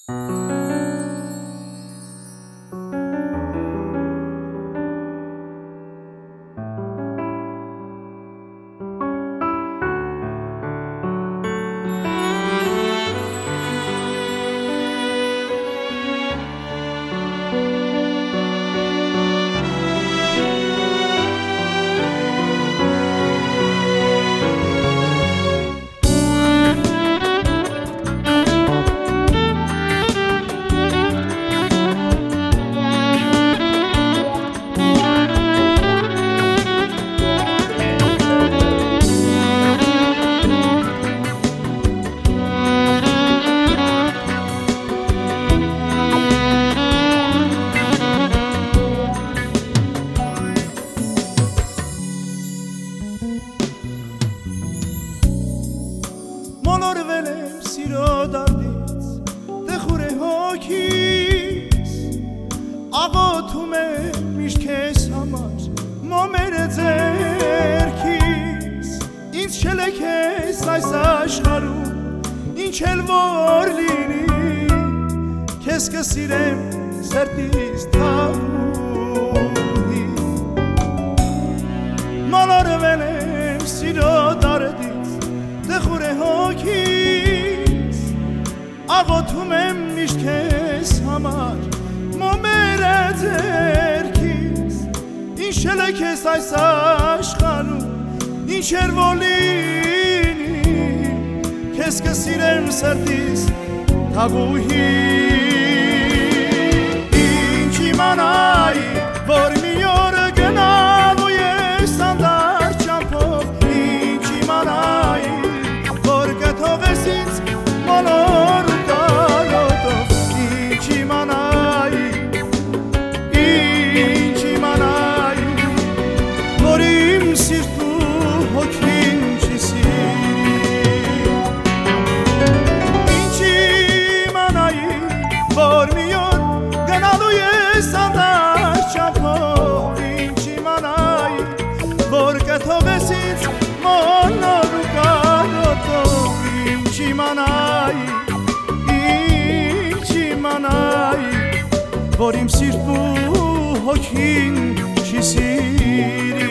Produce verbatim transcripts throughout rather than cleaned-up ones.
որ իմ սիրտու հոգին չի սիրի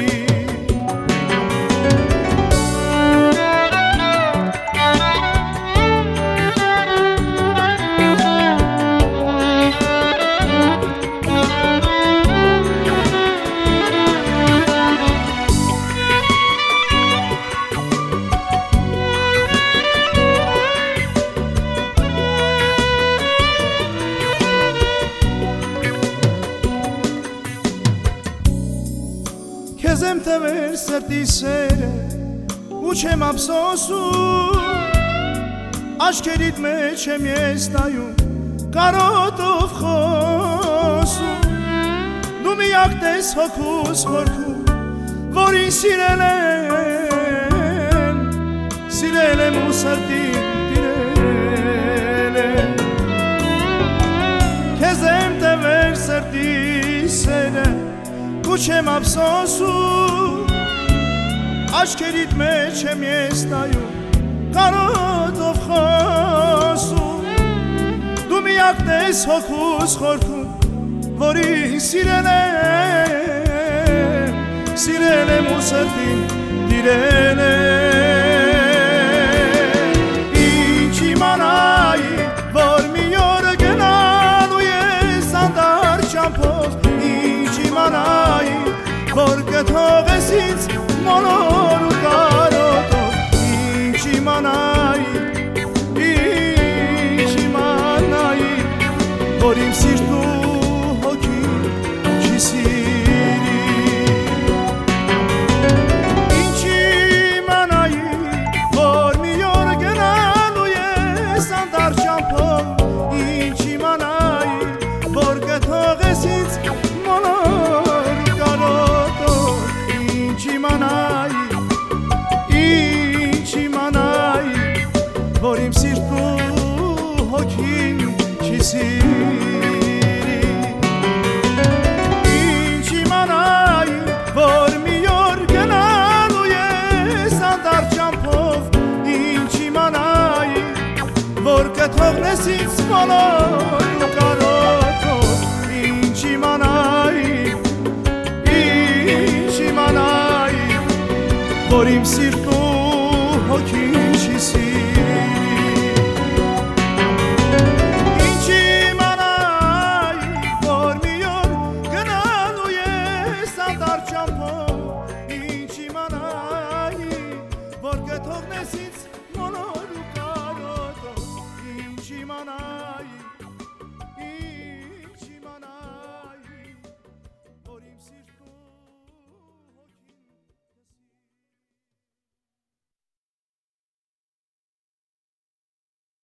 Քեզ եմ տվել սրտի սերը ու չեմ ափսոսում Աչքերիդ մեջ եմ ես նայում կարոտով խոսում Դու միակ տես հոգուս խորքում որին սիրել եմ Սիրել եմ ու սրտին տիրել եմ Քեզ եմ տվել սրտի սերը ու չեմ ափսոսում Աչքերիդ մեջ եմ ես նայում կարոտով խոսում Դու միակ տես հոգուս խորքում որին սիրել եմ Սիրել եմ ու սրտին տիրել եմ Ինչ իմանայի որ մի օր գնալու ես անդար ճամփով Ինչ իմանայի որ կթողես ինձ մոլոր ու կարոտով Ինչ իմանայի, ինչ իմանայի որ իմ սիրտու հոգին չի սիրի Ինչ իմանայի որ մի օր գնալու ես անդար ճամփով Ինչ իմանայի որ կթողես ինձ մոլոր Ինչ իմանայի, ինչ իմանայի, որ իմ սիրտու հոգին չի սիրի Ինչ իմանայի, որ մի օր գնալու ես անդար ճամփով Ինչ իմանայի, որ թողնես ինձ սպանալ կարոտով ինչ իմանայի ինչ իմանայի որ իմ սիրտ ու հոգին չի սիրում